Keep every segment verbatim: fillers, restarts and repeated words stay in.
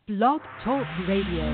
Blog Talk Radio.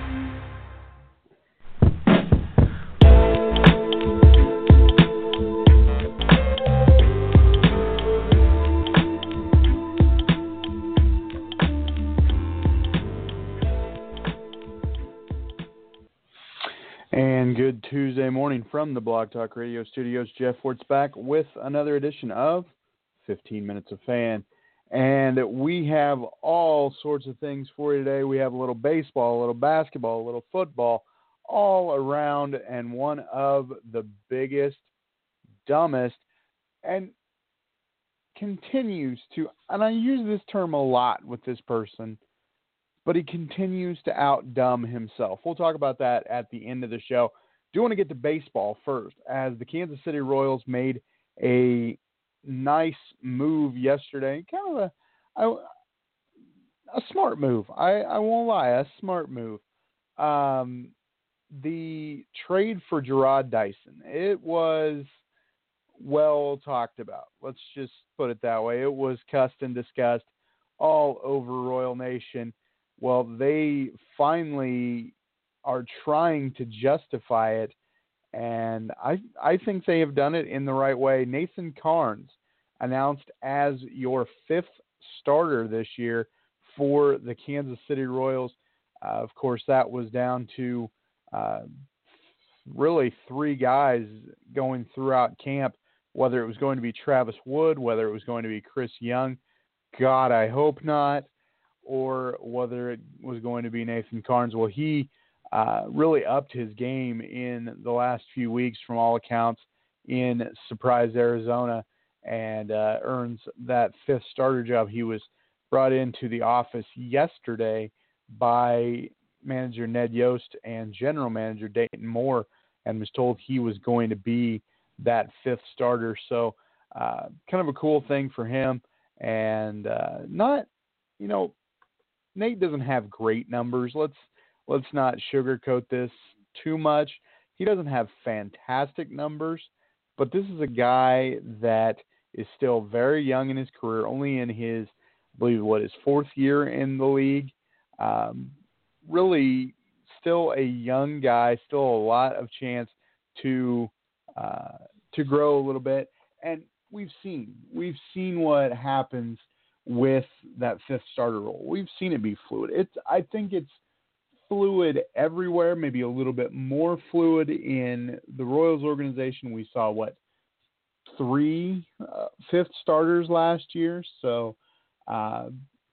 And good Tuesday morning from the Blog Talk Radio studios. Jeff Fort's back with another edition of fifteen minutes of Fan. And we have all sorts of things for you today. We have a little baseball, a little basketball, a little football, all around, and one of the biggest, dumbest, and continues to, and I use this term a lot with this person, but he continues to out-dumb himself. We'll talk about that at the end of the show. Do want to get to baseball first, as the Kansas City Royals made a nice move yesterday. Kind of a, a, a smart move. I, I won't lie, a smart move. Um, the trade for Jarrod Dyson, it was well talked about. Let's just put it that way. It was cussed and discussed all over Royal Nation. Well, they finally are trying to justify it, and I I think they have done it in the right way. Nathan Karns announced as your fifth starter this year for the Kansas City Royals. Uh, of course, that was down to uh, really three guys going throughout camp, whether it was going to be Travis Wood, whether it was going to be Chris Young. God, I hope not. Or whether it was going to be Nathan Karns. Well, he uh, really upped his game in the last few weeks, from all accounts, in Surprise, Arizona, and uh, earns that fifth starter job. He was brought into the office yesterday by manager Ned Yost and general manager Dayton Moore, and was told he was going to be that fifth starter. So uh, kind of a cool thing for him, and uh, not, you know, Nate doesn't have great numbers. Let's let's not sugarcoat this too much. He doesn't have fantastic numbers, but this is a guy that is still very young in his career, only in his, I believe, what, his fourth year in the league. Um, really still a young guy, still a lot of chance to uh, to grow a little bit. And we've seen, we've seen what happens with that fifth starter role. We've seen it be fluid. It's, I think it's fluid everywhere, maybe a little bit more fluid in the Royals organization. We saw, what, three uh, fifth starters last year. So uh,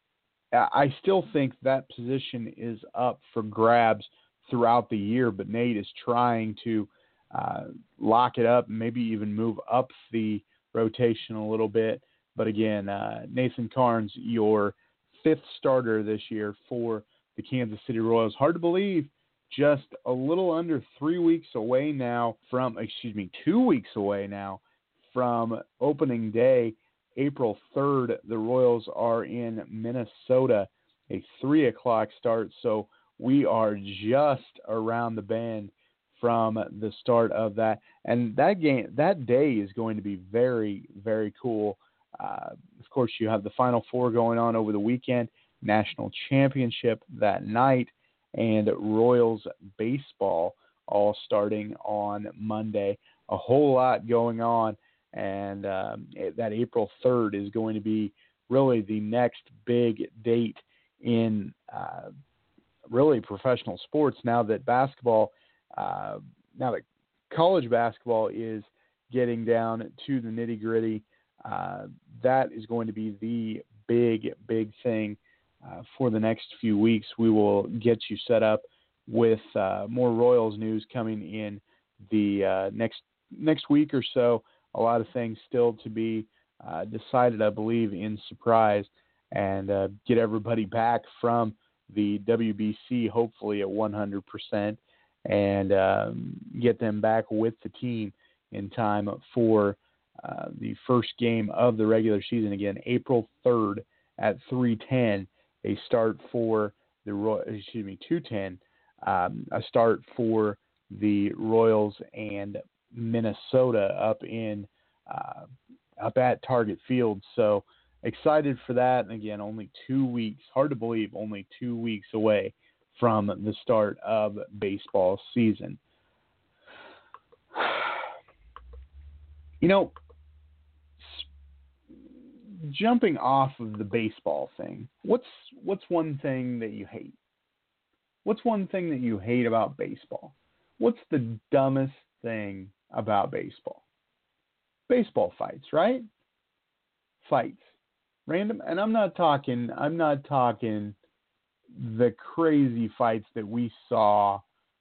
I still think that position is up for grabs throughout the year, but Nate is trying to uh, lock it up and maybe even move up the rotation a little bit. But again, uh, Nathan Karns, your fifth starter this year for the Kansas City Royals. Hard to believe, just a little under three weeks away now from, excuse me, two weeks away now from opening day, April third. The Royals are in Minnesota, a three o'clock start. So we are just around the bend from the start of that. And that game, that day is going to be very, very cool. Uh, of course, you have the Final Four going on over the weekend, National Championship that night, and Royals baseball all starting on Monday. A whole lot going on, and um, that April third is going to be really the next big date in uh, really professional sports, now that basketball, uh, now that college basketball is getting down to the nitty-gritty. Uh, that is going to be the big, big thing uh, for the next few weeks. We will get you set up with uh, more Royals news coming in the uh, next next week or so. A lot of things still to be uh, decided, I believe, in Surprise, and uh, get everybody back from the W B C, hopefully at one hundred percent, and um, get them back with the team in time for Uh, the first game of the regular season. Again, April third at three ten, a start for the Roy- excuse me two ten, um, a start for the Royals and Minnesota up in uh, up at Target Field. So excited for that. And again, only two weeks, hard to believe, only two weeks away from the start of baseball season. You know, jumping off of the baseball thing, what's what's one thing that you hate? What's one thing that you hate about baseball? What's the dumbest thing about baseball? Baseball fights, right? Fights. Random, and I'm not talking I'm not talking the crazy fights that we saw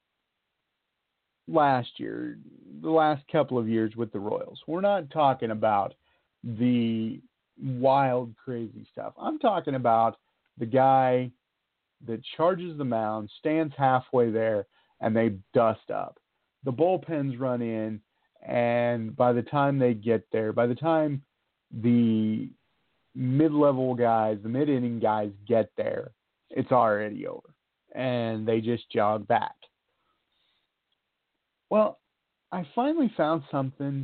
last year, the last couple of years with the Royals. We're not talking about the wild, crazy stuff. I'm talking about the guy that charges the mound, stands halfway there, and they dust up. The bullpens run in, and by the time they get there, by the time the mid-level guys, the mid-inning guys get there, it's already over, and they just jog back. Well, I finally found something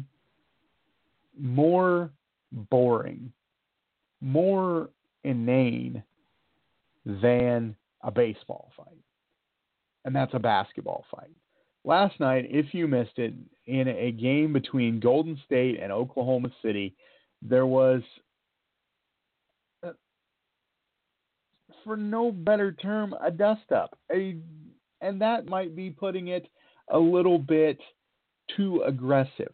more boring, more inane than a baseball fight, and that's a basketball fight. Last night, if you missed it, in a game between Golden State and Oklahoma City, there was, uh, for no better term, a dust-up. A, and that might be putting it a little bit too aggressive.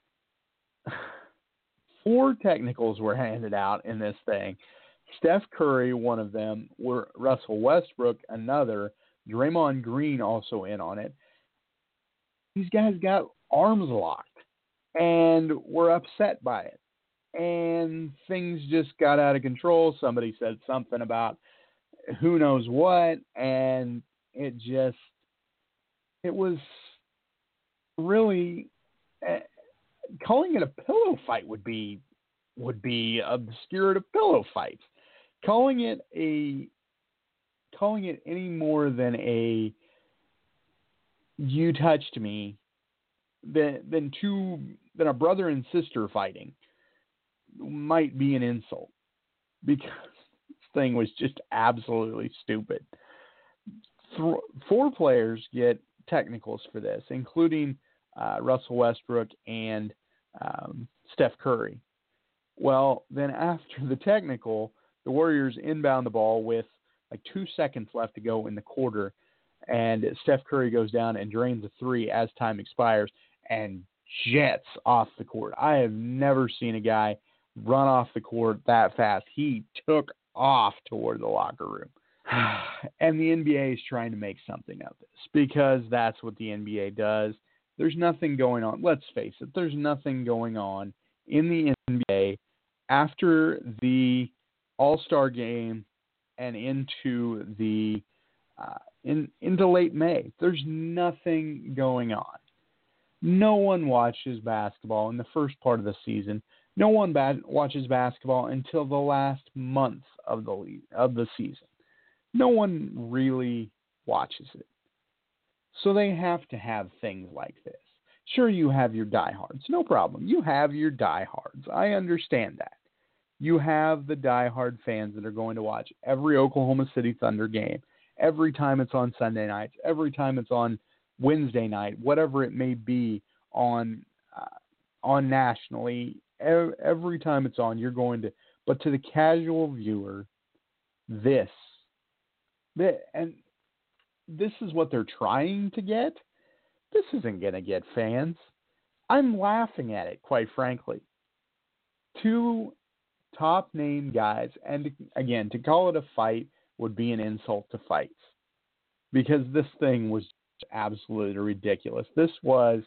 Four technicals were handed out in this thing. Steph Curry, one of them, were Russell Westbrook, another, Draymond Green also in on it. These guys got arms locked and were upset by it. And things just got out of control. Somebody said something about who knows what, and it just, it was really, uh, calling it a pillow fight would be would be obscure to pillow fights. Calling it a calling it any more than a you touched me than than two than a brother and sister fighting might be an insult, because this thing was just absolutely stupid. Th- four players get technicals for this, including uh, Russell Westbrook and um, Steph Curry. Well, then after the technical, the Warriors inbound the ball with like two seconds left to go in the quarter, and Steph Curry goes down and drains a three as time expires and jets off the court. I have never seen a guy run off the court that fast. He took off toward the locker room. And the N B A is trying to make something of this, because that's what the N B A does. There's nothing going on. Let's face it. There's nothing going on in the N B A after the All-Star game and into the uh, in into late May. There's nothing going on. No one watches basketball in the first part of the season. No one ba- watches basketball until the last month of the le- of the season. No one really watches it. So they have to have things like this. Sure, you have your diehards. No problem. You have your diehards. I understand that. You have the diehard fans that are going to watch every Oklahoma City Thunder game, every time it's on Sunday nights, every time it's on Wednesday night, whatever it may be on uh, on nationally, every time it's on, you're going to. But to the casual viewer, this, this and this is what they're trying to get. This isn't going to get fans. I'm laughing at it, quite frankly. Two top name guys, and again, to call it a fight would be an insult to fights, because this thing was absolutely ridiculous. This was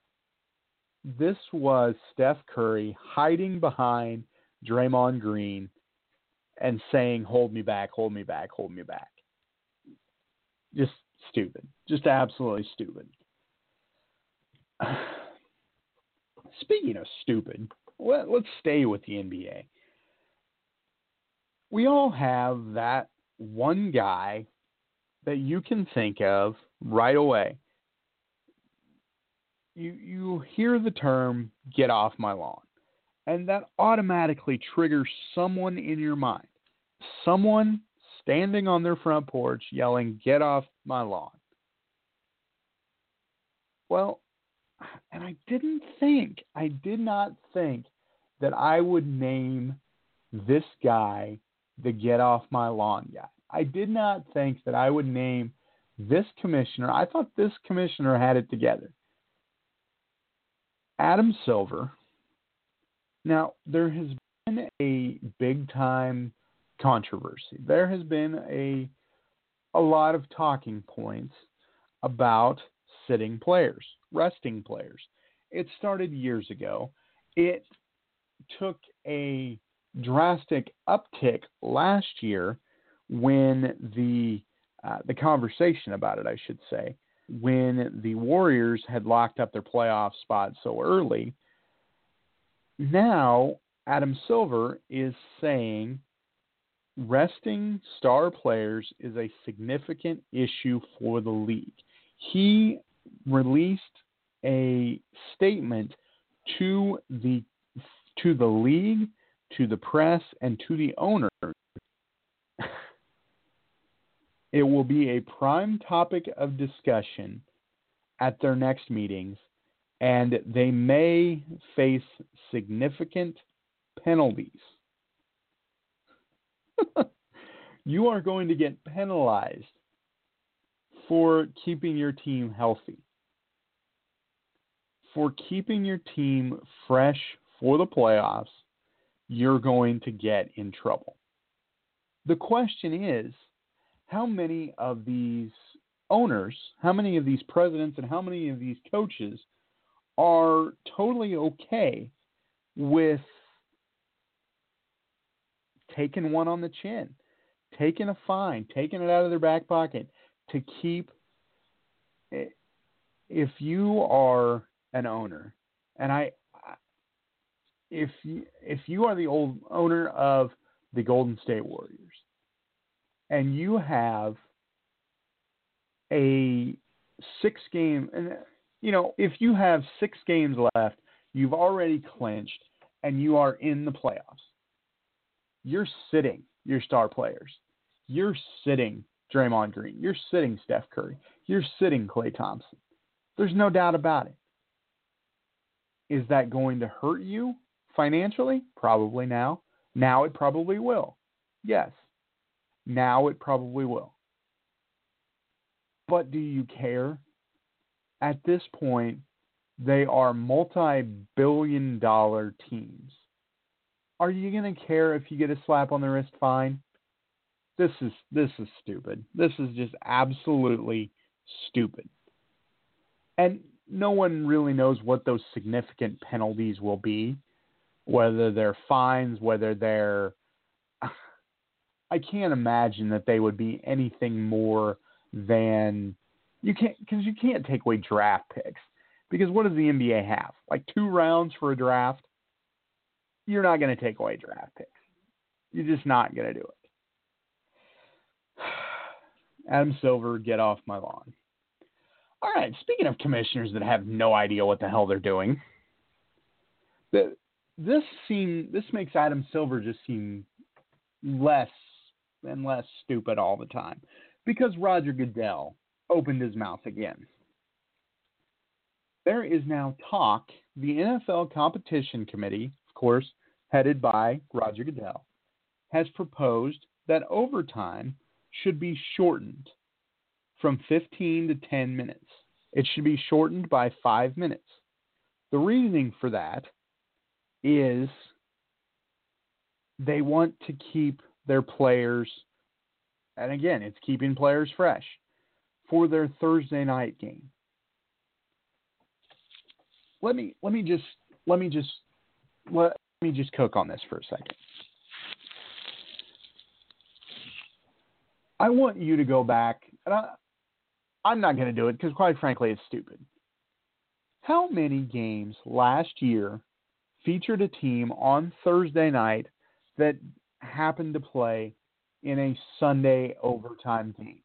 this was Steph Curry hiding behind Draymond Green and saying, "Hold me back, hold me back, hold me back." Just stupid. Just absolutely stupid. Speaking of stupid, let, let's stay with the N B A. We all have that one guy that you can think of right away. You you hear the term "get off my lawn," And that automatically triggers someone in your mind. Someone standing on their front porch yelling, "Get off my lawn." Well, and I didn't think, I did not think that I would name this guy the "Get off my lawn" guy. I did not think that I would name this commissioner. I thought this commissioner had it together. Adam Silver. Now, there has been a big-time controversy. There has been a a lot of talking points about sitting players, resting players. It started years ago. It took a drastic uptick last year when the uh, the conversation about it, I should say, when the Warriors had locked up their playoff spot so early. Now, Adam Silver is saying resting star players is a significant issue for the league. He released a statement to the to the league, to the press, and to the owner. It will be a prime topic of discussion at their next meetings, and they may face significant penalties. You are going to get penalized for keeping your team healthy, for keeping your team fresh for the playoffs. You're going to get in trouble. The question is, how many of these owners, how many of these presidents, and how many of these coaches are totally okay with taking one on the chin, taking a fine, taking it out of their back pocket to keep? If you are an owner, and I, if you, if you are the old owner of the Golden State Warriors, and you have a six game, and you know, if you have six games left, you've already clinched, and you are in the playoffs, you're sitting your star players. You're sitting Draymond Green. You're sitting Steph Curry. You're sitting Klay Thompson. There's no doubt about it. Is that going to hurt you financially? Probably now. Now it probably will. Yes. Now it probably will. But do you care? At this point, they are multi-billion dollar teams. Are you going to care if you get a slap on the wrist fine? This is this is stupid. This is just absolutely stupid. And no one really knows what those significant penalties will be, whether they're fines, whether they're... I can't imagine that they would be anything more than... You can't, because you can't take away draft picks. Because what does the N B A have? Like two rounds for a draft? You're not going to take away draft picks. You're just not going to do it. Adam Silver, get off my lawn. All right, speaking of commissioners that have no idea what the hell they're doing, the, this seem this makes Adam Silver just seem less and less stupid all the time, because Roger Goodell opened his mouth again. There is now talk, the N F L Competition Committee, of course, headed by Roger Goodell, has proposed that overtime should be shortened from fifteen to ten minutes. It should be shortened by five minutes. The reasoning for that is they want to keep their players, and again, it's keeping players fresh, for their Thursday night game. Let me let me just let me just let me just cook on this for a second. I want you to go back, and I, I'm not going to do it because, quite frankly, it's stupid. How many games last year featured a team on Thursday night that happened to play in a Sunday overtime game?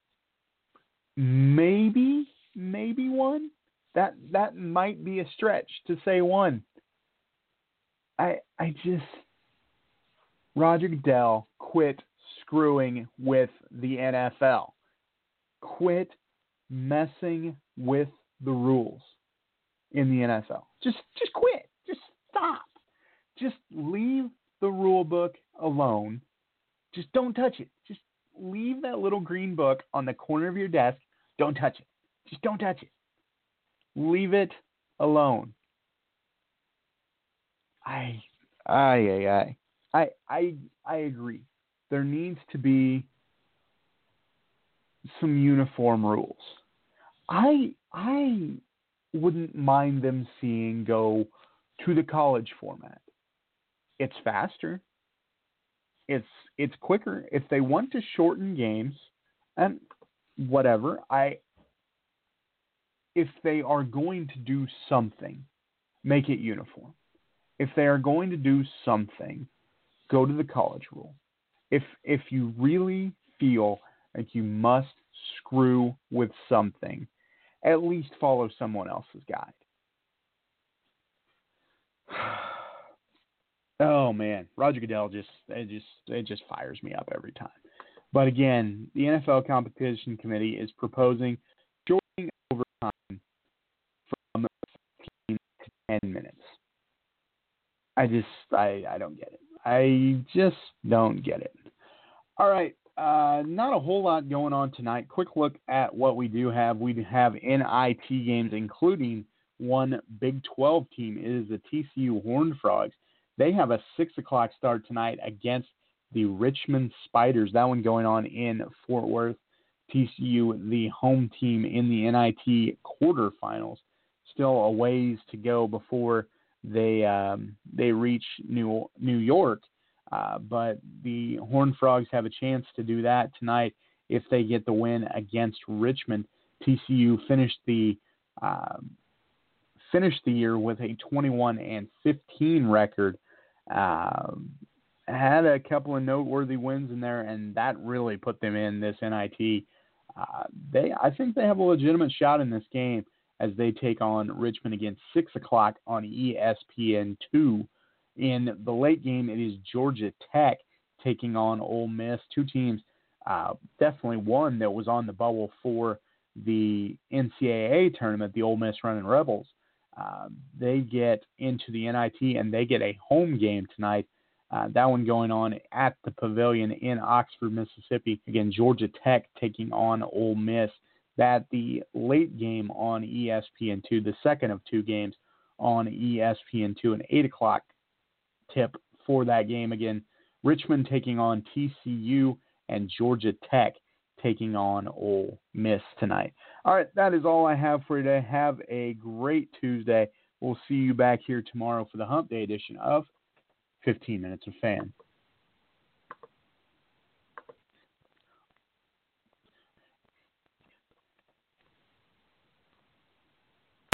Maybe, maybe one. That that might be a stretch to say one. I I just Roger Goodell, quit screwing with the N F L. Quit messing with the rules in the N F L. Just just quit. Just stop. Just leave the rule book alone. Just don't touch it. Just leave that little green book on the corner of your desk. Don't touch it. Just don't touch it. Leave it alone. I I I I I I agree. There needs to be some uniform rules. I I wouldn't mind them seeing go to the college format. It's faster. It's it's quicker. If they want to shorten games and whatever, I if they are going to do something, make it uniform. If they are going to do something, go to the college rule. If if you really feel like you must screw with something, at least follow someone else's guide. Oh man, Roger Goodell just it just it just fires me up every time. But again, the N F L Competition Committee is proposing shortening overtime from fifteen to ten minutes. I just I I don't get it. I just don't get it. All right, uh, not a whole lot going on tonight. Quick look at what we do have. We have N I T games, including one Big twelve team. It is the T C U Horned Frogs. They have a six o'clock start tonight against the Richmond Spiders. That one going on in Fort Worth. T C U, the home team in the N I T quarterfinals. Still a ways to go before they um, they reach New New York. Uh, but the Horned Frogs have a chance to do that tonight if they get the win against Richmond. T C U finished the uh, finished the year with a twenty-one and fifteen record. Uh, had a couple of noteworthy wins in there, and that really put them in this N I T. Uh, they, I think they have a legitimate shot in this game as they take on Richmond again, six o'clock on E S P N two. In the late game, it is Georgia Tech taking on Ole Miss. Two teams, uh, definitely one that was on the bubble for the N C double A tournament, the Ole Miss Running Rebels. Uh, they get into the N I T, and they get a home game tonight. Uh, that one going on at the Pavilion in Oxford, Mississippi. Again, Georgia Tech taking on Ole Miss. That the late game on E S P N two, the second of two games on E S P N two, an eight o'clock tip for that game. Again, Richmond taking on T C U and Georgia Tech taking on Ole Miss tonight. All right, that is all I have for you today. Have a great Tuesday. We'll see you back here tomorrow for the Hump Day edition of fifteen Minutes of Fan.